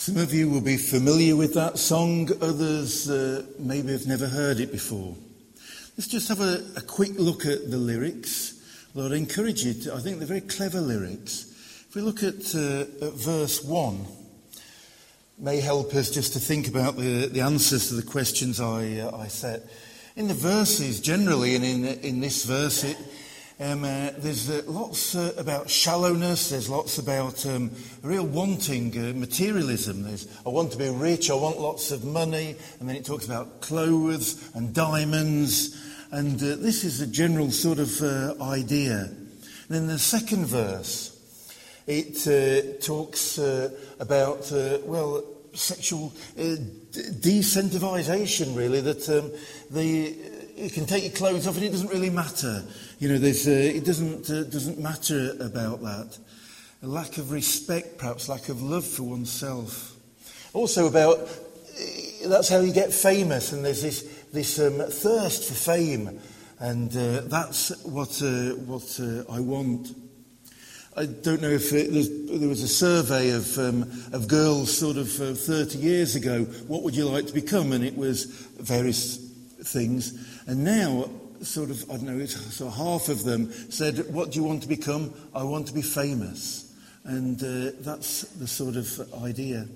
Some of you will be familiar with that song, others maybe have never heard it before. Let's just have a quick look at the lyrics. Lord, I encourage you to, I think they're very clever lyrics. If we look at verse 1, may help us just to think about the answers to the questions I set. In the verses generally, and in this verse, there's lots about shallowness, there's lots about real wanting, materialism. There's, I want to be rich, I want lots of money, and then it talks about clothes and diamonds, and this is a general sort of idea. And then the second verse, it talks about, sexual desensitisation, really, that you can take your clothes off and it doesn't really matter. You know, it doesn't matter about that. A lack of respect, perhaps, lack of love for oneself. Also about, that's how you get famous, and there's this thirst for fame, and that's what I want. I don't know if there was a survey of girls sort of 30 years ago, what would you like to become? And it was various things. And now, sort of, I don't know, so half of them said, what do you want to become? I want to be famous. And that's the sort of idea.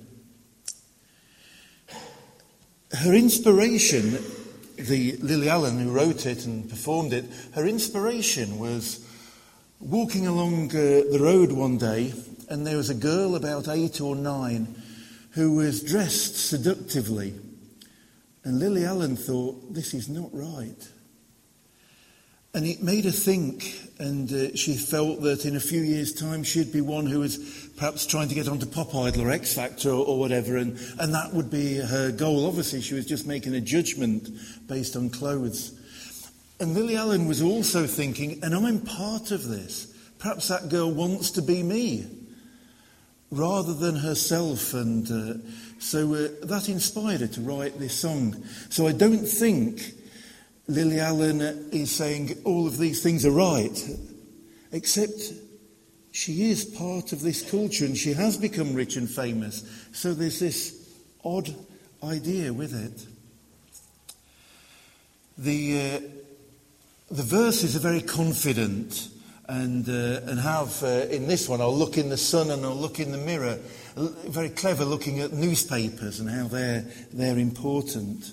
Her inspiration, the Lily Allen who wrote it and performed it, her inspiration was walking along the road one day, and there was a girl about 8 or 9 who was dressed seductively. And Lily Allen thought, this is not right. And it made her think, and she felt that in a few years' time she'd be one who was perhaps trying to get onto Pop Idol or X Factor or whatever, and that would be her goal. Obviously, she was just making a judgment based on clothes. And Lily Allen was also thinking, and I'm part of this. Perhaps that girl wants to be me, rather than herself. And so that inspired her to write this song. So I don't think Lily Allen is saying all of these things are right, except she is part of this culture and she has become rich and famous. So there's this odd idea with it. The verses are very confident and have, in this one, I'll look in the sun and I'll look in the mirror. Very clever looking at newspapers and how they're important.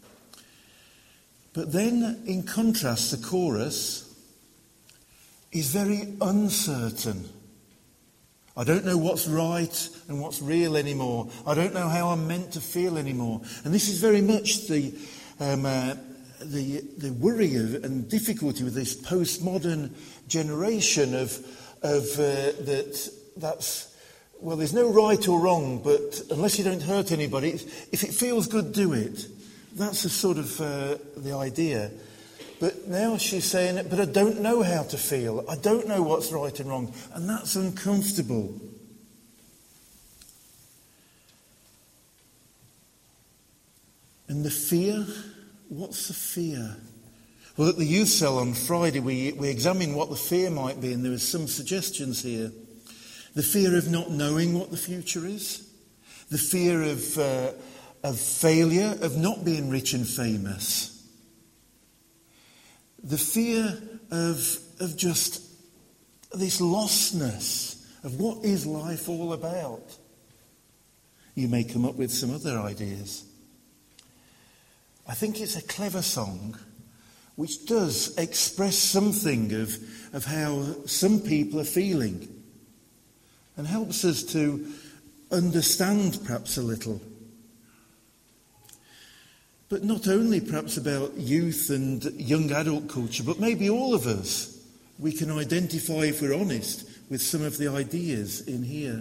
But then, in contrast, the chorus is very uncertain. I don't know what's right and what's real anymore. I don't know how I'm meant to feel anymore. And this is very much the worry and difficulty with this postmodern generation of that's, well, there's no right or wrong, but unless you don't hurt anybody, if it feels good, do it. That's a sort of the idea. But now she's saying, but I don't know how to feel. I don't know what's right and wrong. And that's uncomfortable. And the fear, what's the fear? Well, at the youth cell on Friday, we examined what the fear might be, and there were some suggestions here. The fear of not knowing what the future is. The fear of failure, of not being rich and famous. The fear of just this lostness of what is life all about. You may come up with some other ideas. I think it's a clever song which does express something of how some people are feeling and helps us to understand perhaps a little. But not only perhaps about youth and young adult culture, but maybe all of us, we can identify, if we're honest, with some of the ideas in here.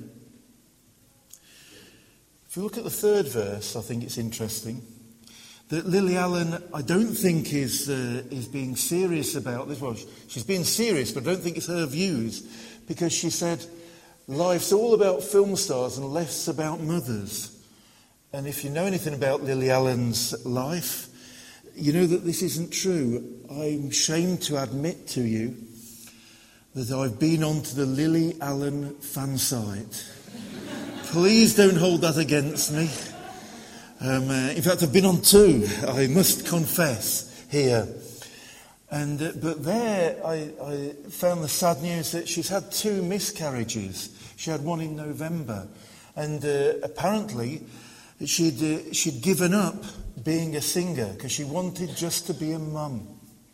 If you look at the third verse, I think it's interesting that Lily Allen, I don't think is being serious about this. Well, she's being serious, but I don't think it's her views, because she said, life's all about film stars and less about mothers. And if you know anything about Lily Allen's life, you know that this isn't true. I'm ashamed to admit to you that I've been onto the Lily Allen fan site. Please don't hold that against me. In fact, I've been on 2, I must confess, here. But there I found the sad news that she's had 2 miscarriages. She had one in November. And apparently she'd given up being a singer because she wanted just to be a mum.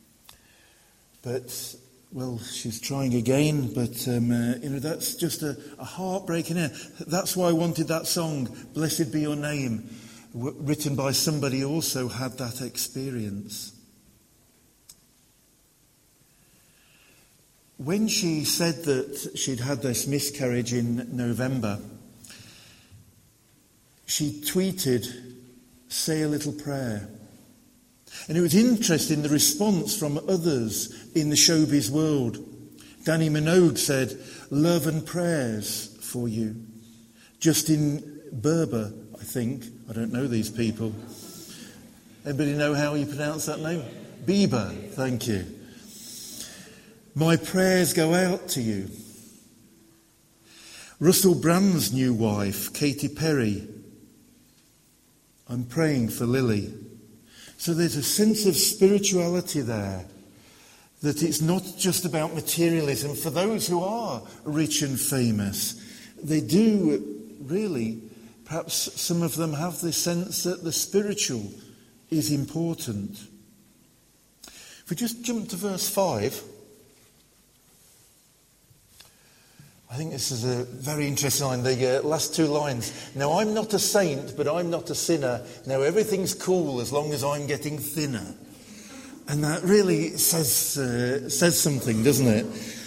But, well, she's trying again. But, that's just a heartbreaking end. That's why I wanted that song, Blessed Be Your Name, written by somebody who also had that experience. When she said that she'd had this miscarriage in November, she tweeted, "Say a little prayer." And it was interesting, the response from others in the showbiz world. Danny Minogue said, "Love and prayers for you." Justin Bieber, I think, I don't know these people. Anybody know how you pronounce that name? Bieber, thank you. "My prayers go out to you." Russell Brand's new wife, Katy Perry, "I'm praying for Lily." So there's a sense of spirituality there, that it's not just about materialism. For those who are rich and famous, they do really, perhaps some of them have this sense that the spiritual is important. If we just jump to verse 5, I think this is a very interesting line, the last 2 lines. "Now I'm not a saint, but I'm not a sinner. Now everything's cool as long as I'm getting thinner." And that really says something, doesn't it?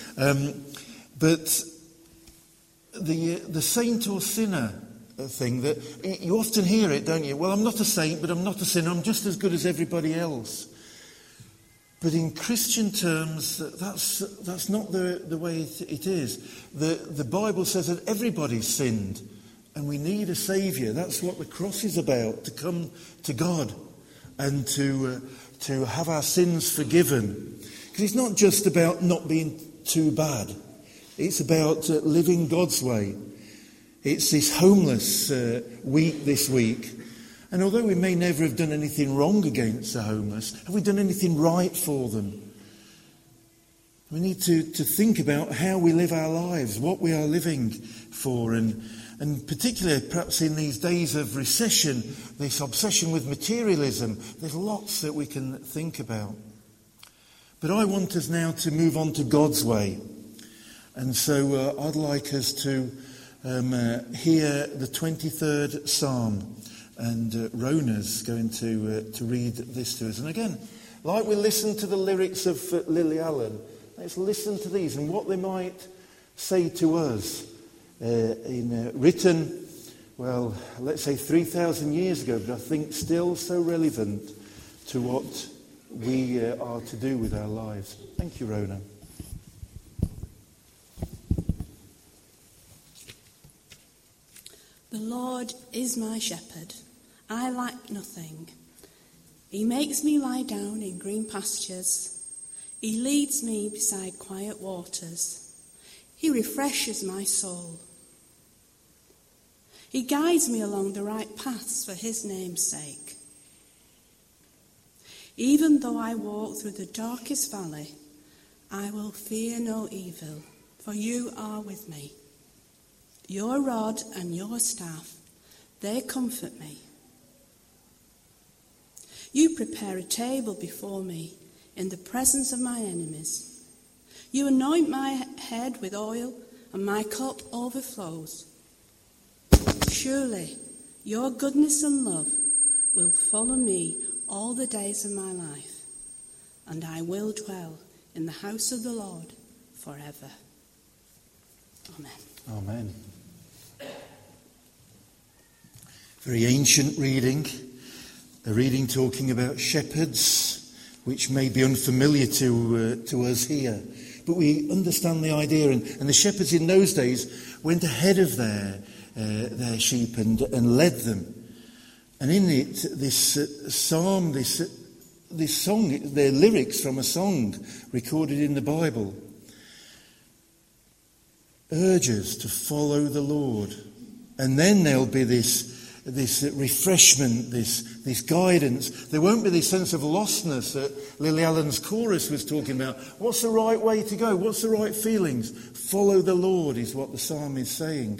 But the saint or sinner thing, that you often hear it, don't you? Well, I'm not a saint, but I'm not a sinner. I'm just as good as everybody else. But in Christian terms, that's not the way it is. The Bible says that everybody's sinned and we need a saviour. That's what the cross is about, to come to God and to have our sins forgiven. Because it's not just about not being too bad. It's about living God's way. It's this homeless week this week. And although we may never have done anything wrong against the homeless, have we done anything right for them? We need to think about how we live our lives, what we are living for, and particularly perhaps in these days of recession, this obsession with materialism, there's lots that we can think about. But I want us now to move on to God's way. And so I'd like us to hear the 23rd Psalm. And Rona's going to read this to us. And again, like we listened to the lyrics of Lily Allen, let's listen to these and what they might say to us. Written, well, let's say 3,000 years ago, but I think still so relevant to what we are to do with our lives. Thank you, Rona. The Lord is my shepherd, I lack nothing. He makes me lie down in green pastures. He leads me beside quiet waters. He refreshes my soul. He guides me along the right paths for his name's sake. Even though I walk through the darkest valley, I will fear no evil, for you are with me. Your rod and your staff, they comfort me. You prepare a table before me in the presence of my enemies. You anoint my head with oil, and my cup overflows. Surely your goodness and love will follow me all the days of my life, and I will dwell in the house of the Lord forever. Amen. Amen. Very ancient reading, a reading talking about shepherds, which may be unfamiliar to us here. But we understand the idea, and the shepherds in those days went ahead of their sheep and led them. And in it, this psalm, this song, they're lyrics from a song recorded in the Bible, urges to follow the Lord And then there'll be this refreshment, this guidance. There won't be this sense of lostness that Lily Allen's chorus was talking about. What's the right way to go? What's the right feelings? Follow the Lord is what the psalm is saying.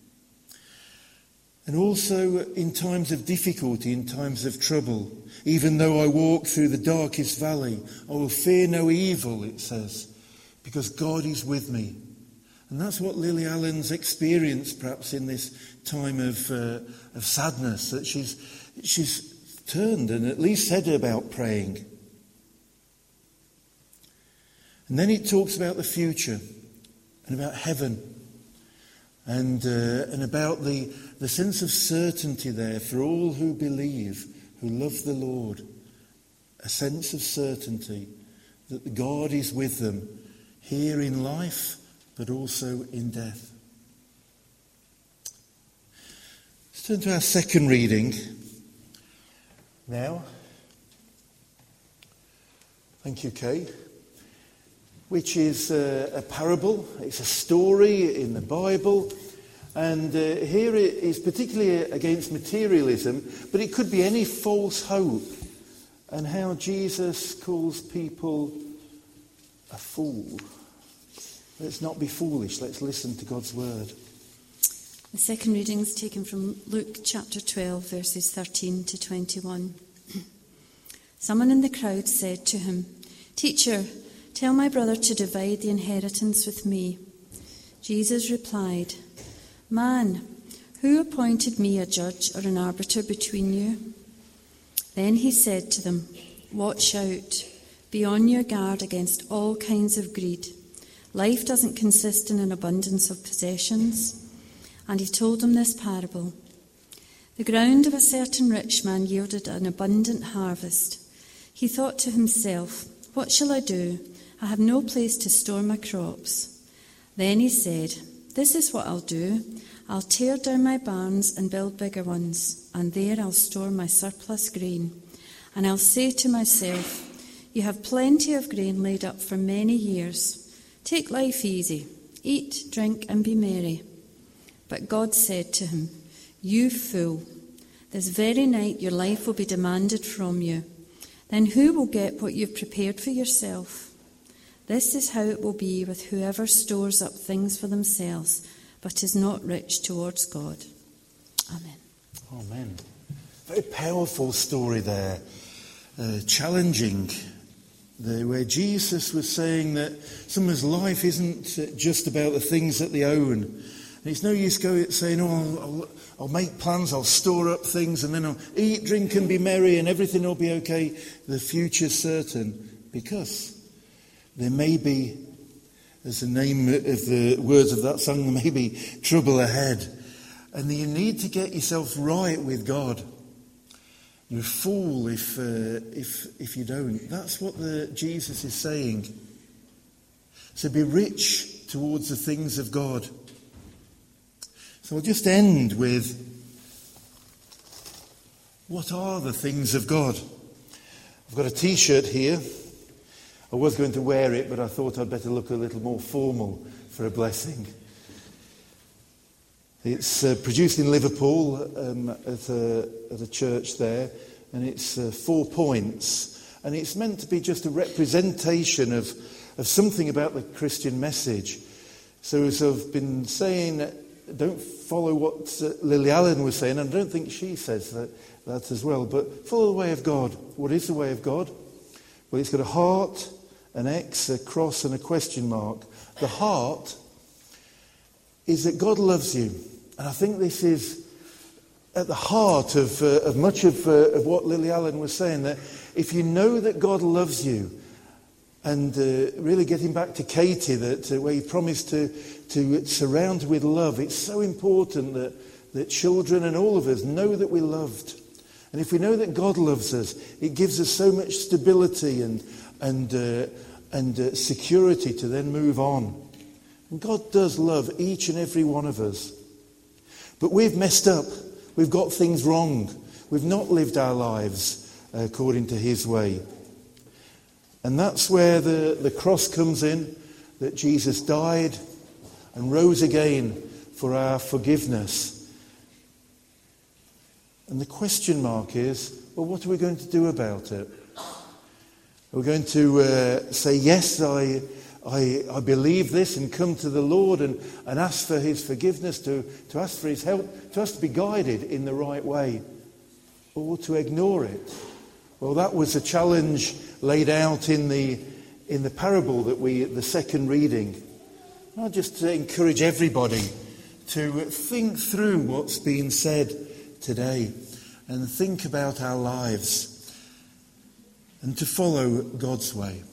And also in times of difficulty, in times of trouble, even though I walk through the darkest valley, I will fear no evil, it says, because God is with me. And that's what Lily Allen's experienced perhaps in this time of sadness, that she's turned and at least said about praying. And then it talks about the future and about heaven and about the sense of certainty there for all who believe, who love the Lord. A sense of certainty that God is with them here in life, but also in death. Let's turn to our second reading now. Thank you, Kay. Which is a parable. It's a story in the Bible. And here it is particularly against materialism, but it could be any false hope. And how Jesus calls people a fool. Let's not be foolish. Let's listen to God's word. The second reading is taken from Luke chapter 12, verses 13 to 21. Someone in the crowd said to him, "Teacher, tell my brother to divide the inheritance with me." Jesus replied, "Man, who appointed me a judge or an arbiter between you?" Then he said to them, "Watch out. Be on your guard against all kinds of greed. Life doesn't consist in an abundance of possessions." And he told them this parable. The ground of a certain rich man yielded an abundant harvest. He thought to himself, "What shall I do? I have no place to store my crops." Then he said, "This is what I'll do. I'll tear down my barns and build bigger ones, and there I'll store my surplus grain. And I'll say to myself, you have plenty of grain laid up for many years. Take life easy. Eat, drink, and be merry." But God said to him, "You fool, this very night your life will be demanded from you. Then who will get what you've prepared for yourself? This is how it will be with whoever stores up things for themselves, but is not rich towards God." Amen. Amen. Very powerful story there. Challenging. Where Jesus was saying that someone's life isn't just about the things that they own. And it's no use saying, I'll make plans, I'll store up things, and then I'll eat, drink, and be merry, and everything will be okay. The future's certain. Because there may be, as the name of the words of that song, there may be trouble ahead. And you need to get yourself right with God. You're a fool if you don't. That's what Jesus is saying. So be rich towards the things of God. So I'll just end with, what are the things of God? I've got a T-shirt here. I was going to wear it, but I thought I'd better look a little more formal for a blessing. It's produced in Liverpool at a church there, and it's 4 points. And it's meant to be just a representation of something about the Christian message. So as I've been saying, don't follow what Lily Allen was saying, and I don't think she says that as well, but follow the way of God. What is the way of God? Well, it's got a heart, an X, a cross, and a question mark. The heart is that God loves you. And I think this is at the heart of much of what Lily Allen was saying, that if you know that God loves you, and really getting back to Katie, where he promised to surround with love, it's so important that children and all of us know that we're loved. And if we know that God loves us, it gives us so much stability and security to then move on. And God does love each and every one of us. But we've messed up. We've got things wrong. We've not lived our lives according to his way. And that's where the cross comes in, that Jesus died and rose again for our forgiveness. And the question mark is, well, what are we going to do about it? Are we going to say, yes, I believe this and come to the Lord and ask for his forgiveness, to ask for his help, to ask to be guided in the right way, or to ignore it? Well, that was a challenge laid out in the parable that the second reading. I'll just encourage everybody to think through what's been said today and think about our lives and to follow God's way.